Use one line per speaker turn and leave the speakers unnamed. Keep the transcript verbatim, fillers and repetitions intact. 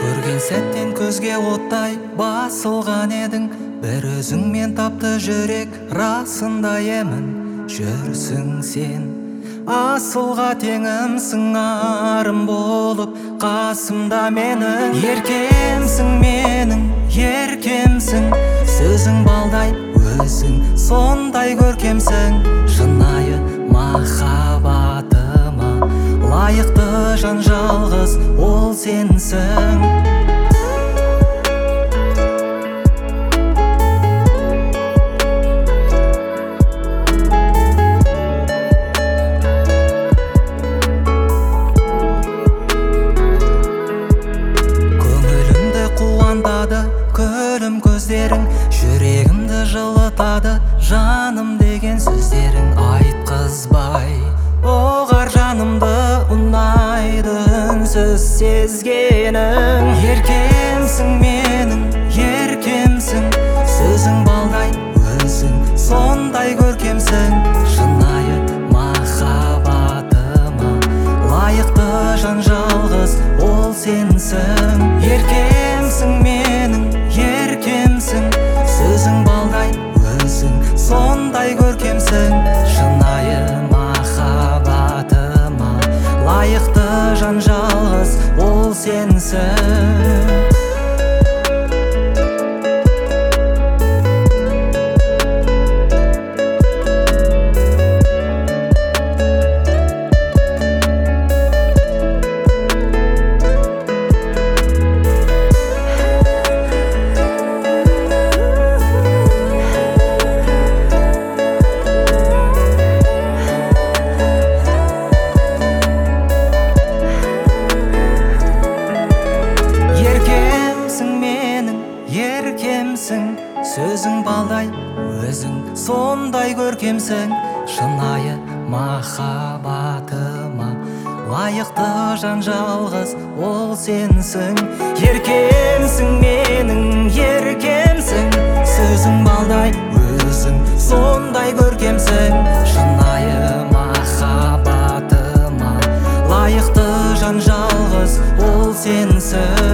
Көрген сәттен көзге оттай басылған едің, бір өзіңмен тапты жүрек расында емін. Жүрсің сен асылға теңімсің, арым болып қасымда менің. Еркемсің менің, еркемсің, сөзің балдай, өзің сондай көркемсің. Шынайы махаббатыма лайықты жан жалғыз ол сенсің. Күлім көздерің жүрегімді жылытады, жаным деген сөздерің айтқызбай оғар жанымды ұнайды үнсіз сезгенің. Еркемсің менің, еркемсің, сөзің балдай, өзің сондай көркемсің. Шынайы махаббатыма лайықты жан жалғыз ол сенсің. Еркемсің менің, еркемсің, сөзің балдай, өзің сондай көркемсің. Шынайы махаббатыма лайықты жан жалғыз ол сенсің. Еркемсің, сөзің балдай, өзің сондай көркемсің. Шынайы махаббатыма лайықты жан жалғыз ол сенсің. Еркемсің менің, еркемсің, сөзің балдай, өзің сондай көркемсің. Шынайы махаббатыма лайықты жан жалғыз ол сенсің.